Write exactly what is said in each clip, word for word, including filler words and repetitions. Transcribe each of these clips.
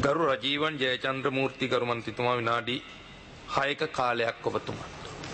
ගරු රජීවන් ජයචන්ද්‍රමූර්ති ගරු මන්ත්‍රීතුමා විනාඩි හයක කාලයක් ඔබතුමා.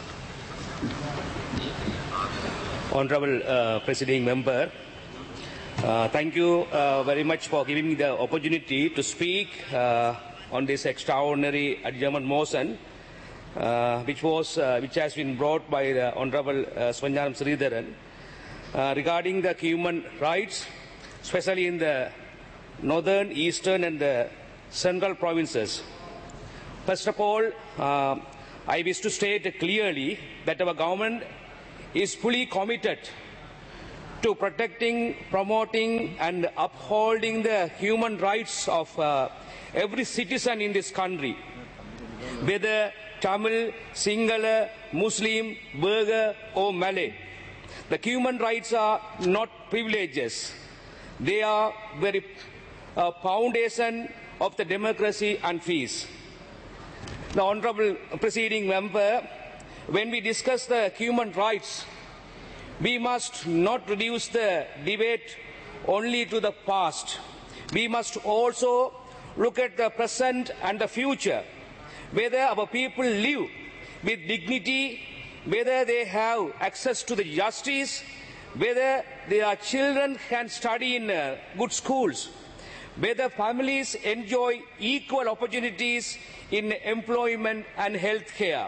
Honorable uh, Presiding Member, uh, thank you uh, very much for giving me the opportunity to speak uh, on this extraordinary adjournment motion, uh, which was uh, which has been brought by the Honorable uh, Swanjaram Sridharan uh, regarding the human rights, especially in the northern, eastern, and the central provinces. First of all, uh, I wish to state clearly that our government is fully committed to protecting, promoting, and upholding the human rights of uh, every citizen in this country, whether Tamil, Sinhala, Muslim, Burgher, or Malay. The human rights are not privileges. They are very uh, foundation of the democracy and peace. The Honorable Presiding Member, when we discuss the human rights, we must not reduce the debate only to the past. We must also look at the present and the future, whether our people live with dignity, whether they have access to the justice, whether their children can study in uh, good schools, whether families enjoy equal opportunities in employment and health care.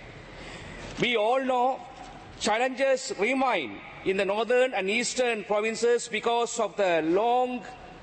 We all know challenges remain in the northern and eastern provinces because of the long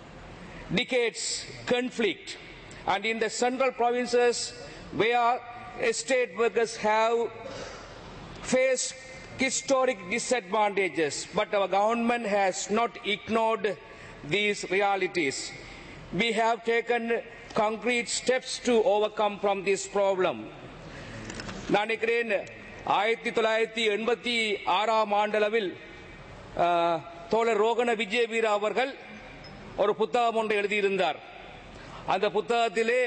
decades conflict, and in the central provinces where estate workers have faced historic disadvantages, but our government has not ignored these realities. We have taken concrete steps to overcome from this problem. நான் நினைக்கிறேன் ஆயிரத்தி தொள்ளாயிரத்தி எண்பத்தி ஆறாம் ஆண்டளவில் தோழர் ரோகண விஜயவீரா அவர்கள் ஒரு புத்தகம் ஒன்று எழுதியிருந்தார். அந்த புத்தகத்திலே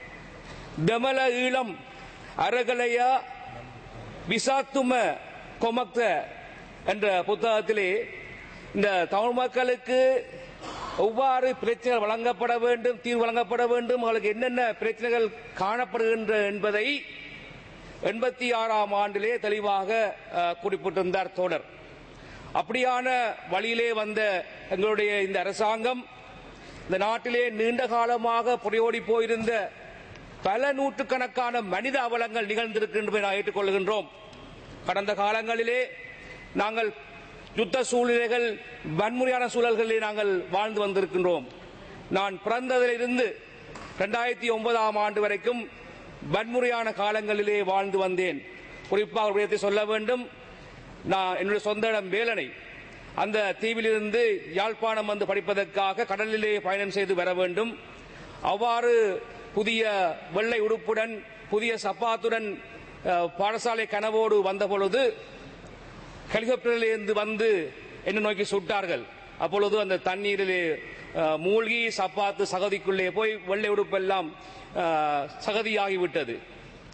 தமல ஈழம் அரகலையா விசாத்தும கொமக்த என்ற புத்தகத்திலே இந்த தமிழ் மக்களுக்கு எவ்வாறு பிரச்சனைகள் வழங்கப்பட வேண்டும், தீர்வு வழங்கப்பட வேண்டும், அவர்களுக்கு என்னென்ன பிரச்சனைகள் காணப்படுகின்ற என்பதை எண்பத்தி ஆறாம் ஆண்டிலே தெளிவாக குறிப்பிட்டிருந்தார் தோழர். அப்படியான வழியிலே வந்த எங்களுடைய இந்த அரசாங்கம் இந்த நாட்டிலே நீண்ட காலமாக புரையோடி போயிருந்த பல நூற்றுக்கணக்கான மனித அவலங்கள் நிகழ்ந்திருக்கின்றன நாம் ஏற்றுக்கொள்கின்றோம். கடந்த காலங்களிலே நாங்கள் யுத்த சூழ்நிலைகள், வன்முறையான சூழல்களிலே நாங்கள் வாழ்ந்து வந்திருக்கின்றோம். நான் பிறந்ததிலிருந்து இரண்டாயிரத்தி ஒன்பதாம் ஆண்டு வரைக்கும் வன்முறையான காலங்களிலே வாழ்ந்து வந்தேன். குறிப்பாக ஒரு விடயத்தை சொல்ல வேண்டும். நான் என்னுடைய சொந்த இடம் வேலனை, அந்த தீவிலிருந்து யாழ்ப்பாணம் வந்து படிப்பதற்காக கடலிலே பயணம் செய்து வர வேண்டும். அவ்வாறு புதிய வெள்ளை உடுப்புடன் புதிய சப்பாத்துடன் பாடசாலை கனவோடு வந்த பொழுது ஹெலிகாப்டரிலிருந்து வந்து என்ன நோக்கி சுட்டார்கள். அப்பொழுது அந்த தண்ணீரிலே மூழ்கி சப்பாத்து சகதிக்குள்ளே போய் வெள்ளை உடுப்பெல்லாம் சகதியாகிவிட்டது.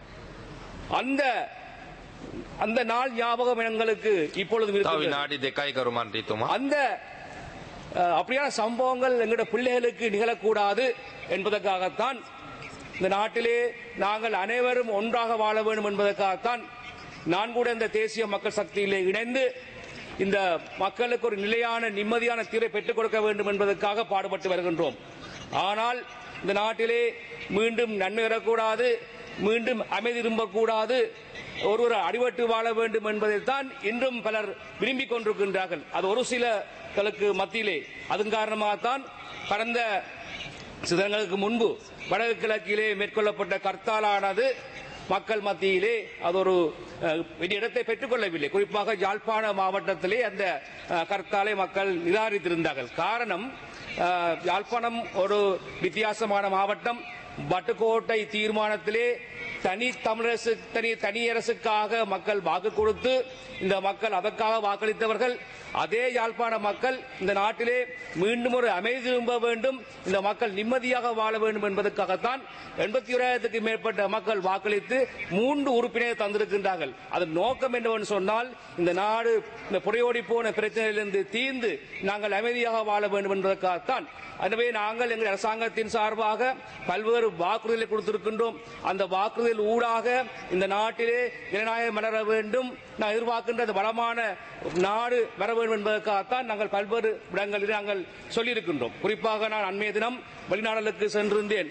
அந்த அந்த நாள் ஞாபகம் எங்களுக்கு இப்பொழுது அந்த அப்படியான சம்பவங்கள் எங்களுடைய பிள்ளைகளுக்கு நிகழக்கூடாது என்பதற்காகத்தான் இந்த நாட்டிலே நாங்கள் அனைவரும் ஒன்றாக வாழ வேண்டும் என்பதற்காகத்தான் நான் கூட இந்த தேசிய மக்கள் சக்தியிலே இணைந்து இந்த மக்களுக்கு ஒரு நிலையான நிம்மதியான தீர்வை பெற்றுக் கொடுக்க வேண்டும் என்பதற்காக பாடுபட்டு வருகின்றோம். ஆனால் இந்த நாட்டிலே மீண்டும் நன்மை வரக்கூடாது, மீண்டும் அமைதி திரும்பக்கூடாது, ஒருவர் அடிபட்டு வாழ வேண்டும் என்பதைத்தான் இன்றும் பலர் விரும்பிக் கொண்டிருக்கின்றார்கள். அது ஒரு சிலர்களுக்கு மத்தியிலே அதன் காரணமாகத்தான் கடந்த சில தினங்களுக்கு முன்பு வடக்கு கிழக்கிலே மேற்கொள்ளப்பட்ட கர்த்தாலானது மக்கள் மத்தியிலே அது ஒரு இடத்தை பெற்றுக் கொள்ளவில்லை. குறிப்பாக யாழ்ப்பாண மாவட்டத்திலே அந்த கர்த்தாலை மக்கள் நிராகரித்திருந்தார்கள். காரணம், யாழ்ப்பாணம் ஒரு வித்தியாசமான மாவட்டம், வட்டுக்கோட்டை தீர்மானத்திலே தனி தமிழரசு தனி தனியரசுக்காக மக்கள் வாக்கு கொடுத்து இந்த மக்கள் அதற்காக வாக்களித்தவர்கள். அதே யாழ்ப்பாண மக்கள் இந்த நாட்டிலே மீண்டும் ஒரு அமைதி திரும்ப வேண்டும், இந்த மக்கள் நிம்மதியாக வாழ வேண்டும் என்பதற்காகத்தான் எண்பத்தி ஓராயிரத்துக்கு மேற்பட்ட மக்கள் வாக்களித்து மூன்று உறுப்பினரை தந்திருக்கின்றார்கள். அதன் நோக்கம் என்னவென்று சொன்னால் இந்த நாடு இந்த புரையோடி போன பிரச்சனையிலிருந்து தீர்ந்து நாங்கள் அமைதியாக வாழ வேண்டும் என்பதற்காகத்தான். எனவே நாங்கள் எங்கள் அரசாங்கத்தின் சார்பாக பல்வேறு வாக்குறுதிகளை கொடுத்திருக்கின்றோம். அந்த வாக்குறுதிகள் ஊடாக இந்த நாட்டிலே ஜனநாயகம் மலர வேண்டும், நான் எதிர்பார்க்கின்ற வளமான நாடு வர வேண்டும் என்பதற்காகத்தான் நாங்கள் பல்வேறு இடங்களில் நாங்கள் சொல்லியிருக்கின்றோம். குறிப்பாக நான் அண்மைய தினம் வெளிநாடுகளுக்கு சென்றிருந்தேன்.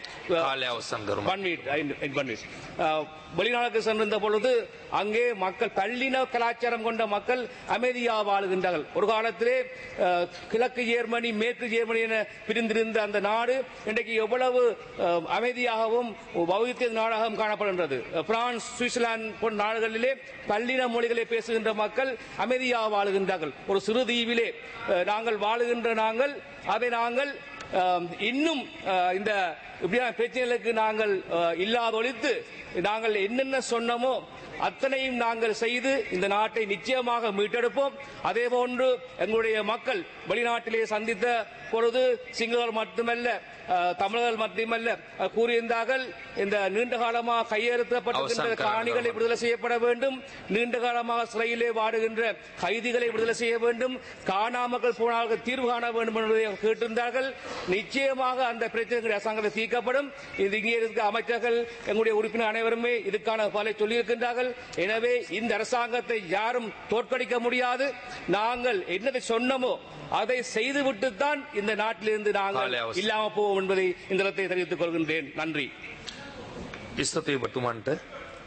வெளிநாடுக்கு சென்றிருந்த பொழுது அங்கே மக்கள் பல்லின கலாச்சாரம் கொண்ட மக்கள் அமைதியாக வாழுகின்றார்கள். ஒரு காலத்திலே கிழக்கு ஜெர்மனி மேற்கு ஜெர்மனி என பிரிந்திருந்த அந்த நாடு இன்றைக்கு எவ்வளவு அமைதியாகவும் வைத்திய நாடாகவும் காணப்படுகின்றது. பிரான்ஸ், சுவிட்சர்லாந்து போன்ற நாடுகளிலே பல்லின மொழிகளை பேசுகின்ற மக்கள் அமைதியாக வாழுகின்றார்கள். ஒரு சிறு தீவிலே நாங்கள் வாழுகின்ற நாங்கள் அதை நாங்கள் இன்னும் இந்த இப்படியான பிரச்சனைகளுக்கு நாங்கள் இல்லாதொழித்து நாங்கள் என்னென்ன சொன்னமோ அத்தனையும் நாங்கள் செய்து இந்த நாட்டை நிச்சயமாக மீட்டெடுப்போம். அதே போன்று எங்களுடைய மக்கள் வெளிநாட்டிலே சந்தித்த பொழுது சிங்களர்கள் மட்டுமல்ல தமிழர்கள் மட்டுமல்ல கூறியிருந்தார்கள், இந்த நீண்ட காலமாக கையெழுத்தப்பட்டிருக்கின்ற காணிகளை விடுதலை செய்யப்பட வேண்டும், நீண்ட காலமாக சிறையிலே வாடுகின்ற கைதிகளை விடுதலை செய்ய வேண்டும், காணாமல் போனார்கள் தீர்வு காண வேண்டும் என்பதை கேட்டிருந்தார்கள். நிச்சயமாக அந்த பிரச்சனைகள் அரசாங்கத்தை தீர்க்கப்படும். இங்கே இருக்க அமைச்சர்கள் எங்களுடைய உறுப்பினர் அனைவருமே இதுக்கான பல சொல்லியிருக்கின்றார்கள். எனவே இந்த அரசாங்கத்தை யாரும் தோற்கடிக்க முடியாது. நாங்கள் என்னதை சொன்னமோ அதை செய்துவிட்டுத்தான் இந்த நாட்டிலிருந்து நாங்கள் இல்லாமல் போவோம் என்பதை இந்த இடத்தை தெரிவித்துக் கொள்கின்றேன். நன்றி. ඉස්සතේ බතුමන්ට